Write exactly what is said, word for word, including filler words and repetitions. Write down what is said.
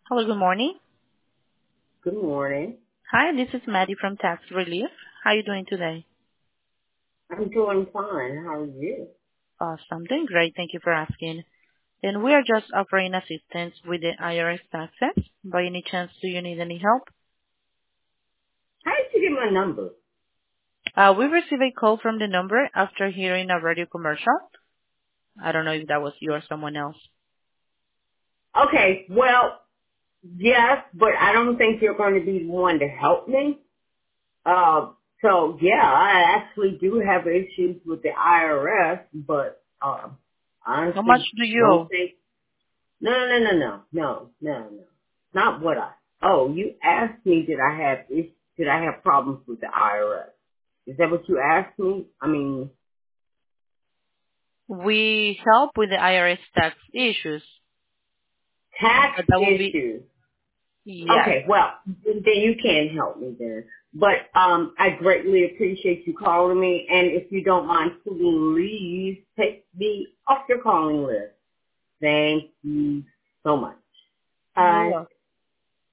Hello, good morning. Good morning. Hi, this is Maddie from Tax Relief. How are you doing today? I'm doing fine. How are you? Awesome. Doing great. Thank you for asking. And we are just offering assistance with the I R S taxes. By any chance, do you need any help? How did you get my number? Uh, we received a call from the number after hearing a radio commercial. I don't know if that was you or someone else. Okay, well, yes, but I don't think you're going to be the one to help me. Uh, so yeah, I actually do have issues with the I R S, but um, How much honestly, do you don't owe? think. No, no, no, no, no, no, no. Not what I. Oh, you asked me did I have is did I have problems with the I R S? Is that what you asked me? I mean, We help with the I R S tax issues, tax but that will be, issues. yes. Okay, well, then you can help me then. But um, I greatly appreciate you calling me, and if you don't mind, please take me off your calling list. Thank you so much. You're Bye. welcome.